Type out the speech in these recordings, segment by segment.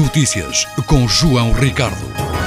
Notícias com João Ricardo.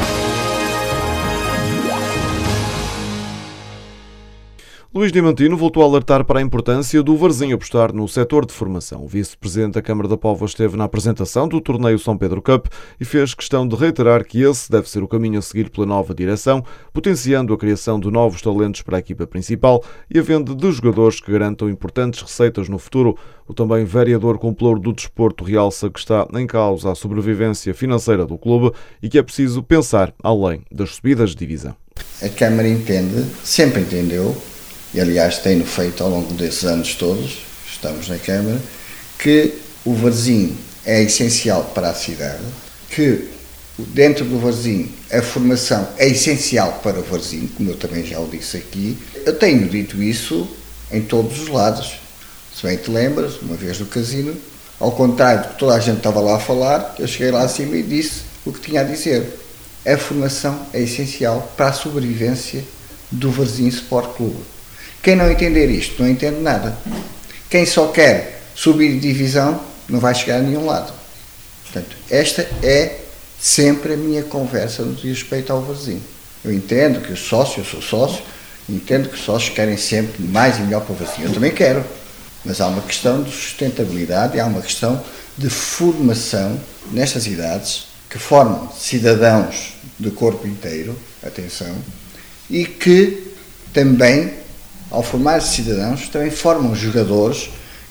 Luís Diamantino voltou a alertar para a importância do Varzim apostar no setor de formação. O vice-presidente da Câmara da Póvoa esteve na apresentação do torneio São Pedro Cup e fez questão de reiterar que esse deve ser o caminho a seguir pela nova direção, potenciando a criação de novos talentos para a equipa principal e a venda de jogadores que garantam importantes receitas no futuro. O também vereador com pelouro do desporto realça que está em causa a sobrevivência financeira do clube e que é preciso pensar além das subidas de divisão. A Câmara entende, sempre entendeu, e aliás tem-no feito ao longo desses anos todos, estamos na Câmara, que o Varzim é essencial para a cidade, que dentro do Varzim a formação é essencial para o Varzim, como eu também já o disse aqui. Eu tenho dito isso em todos os lados. Se bem te lembras, uma vez no casino, ao contrário do que toda a gente estava lá a falar, eu cheguei lá acima e disse o que tinha a dizer. A formação é essencial para a sobrevivência do Varzim Sport Clube. Quem não entender isto, não entende nada. Quem só quer subir de divisão, não vai chegar a nenhum lado. Portanto, esta é sempre a minha conversa no que diz respeito ao Varzim. Eu entendo que eu sou sócio, entendo que os sócios querem sempre mais e melhor para o Varzim. Eu também quero. Mas há uma questão de sustentabilidade e há uma questão de formação nestas idades que formam cidadãos do corpo inteiro, atenção, e que também, ao formar cidadãos, também formam jogadores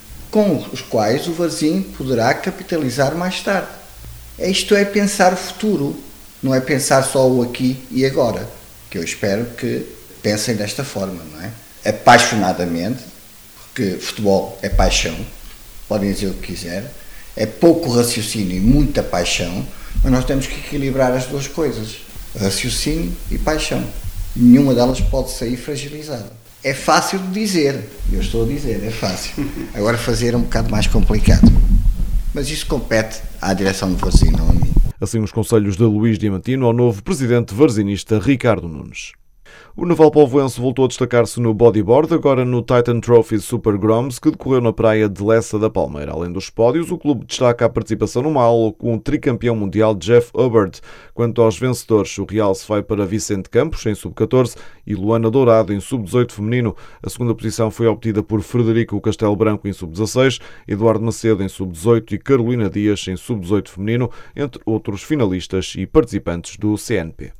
com os quais o Varzim poderá capitalizar mais tarde. Isto é pensar o futuro, não é pensar só o aqui e agora, que eu espero que pensem desta forma, não é? Apaixonadamente, porque futebol é paixão, podem dizer o que quiser, é pouco raciocínio e muita paixão, mas nós temos que equilibrar as duas coisas, raciocínio e paixão. Nenhuma delas pode sair fragilizada. É fácil de dizer, eu estou a dizer, é fácil. Agora fazer é um bocado mais complicado. Mas isso compete à direção do Varzim, não a mim. Assim os conselhos de Luís Diamantino ao novo presidente varzinista Ricardo Nunes. O naval povoense voltou a destacar-se no bodyboard, agora no Titan Trophy Super Groms, que decorreu na praia de Lessa da Palmeira. Além dos pódios, o clube destaca a participação numa aula com o tricampeão mundial Jeff Hubbard. Quanto aos vencedores, o realce vai para Vicente Campos, em sub-14, e Luana Dourado, em sub-18 feminino. A segunda posição foi obtida por Frederico Castelo Branco, em sub-16, Eduardo Macedo, em sub-18 e Carolina Dias, em sub-18 feminino, entre outros finalistas e participantes do CNP.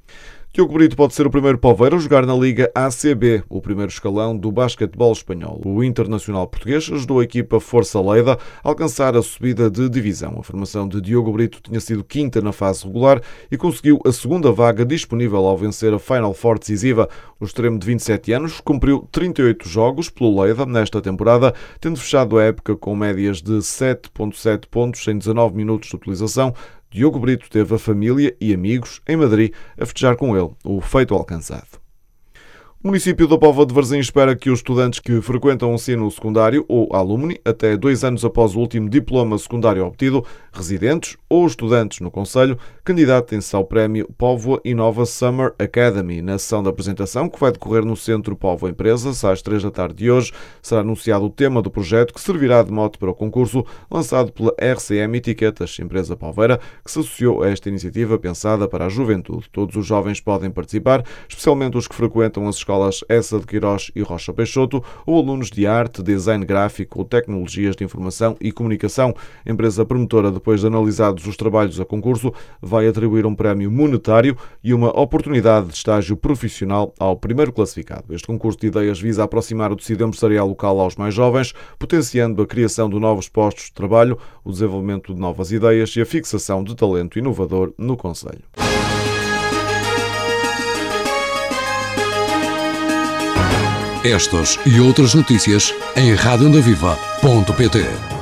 Diogo Brito pode ser o primeiro poveiro a jogar na Liga ACB, o primeiro escalão do basquetebol espanhol. O internacional português ajudou a equipa Força Lleida a alcançar a subida de divisão. A formação de Diogo Brito tinha sido quinta na fase regular e conseguiu a segunda vaga disponível ao vencer a Final Four decisiva. O extremo de 27 anos cumpriu 38 jogos pelo Lleida nesta temporada, tendo fechado a época com médias de 7,7 pontos em 19 minutos de utilização. Diogo Brito teve a família e amigos em Madrid a festejar com ele o feito alcançado. O município da Póvoa de Varzim espera que os estudantes que frequentam o ensino secundário ou alumni, até 2 anos após o último diploma secundário obtido, residentes ou estudantes no concelho, candidatem-se ao prémio Póvoa Inova Summer Academy. Na sessão de apresentação, que vai decorrer no Centro Póvoa Empresas, às 3 da tarde de hoje, será anunciado o tema do projeto que servirá de mote para o concurso lançado pela RCM Etiquetas, empresa poveira, que se associou a esta iniciativa pensada para a juventude. Todos os jovens podem participar, especialmente os que frequentam as escolas Essa de Queiroz e Rocha Peixoto, ou alunos de arte, design gráfico ou tecnologias de informação e comunicação. A empresa promotora, depois de analisados os trabalhos a concurso, vai atribuir um prémio monetário e uma oportunidade de estágio profissional ao primeiro classificado. Este concurso de ideias visa aproximar o tecido empresarial local aos mais jovens, potenciando a criação de novos postos de trabalho, o desenvolvimento de novas ideias e a fixação de talento inovador no concelho. Estas e outras notícias em radioondaviva.pt.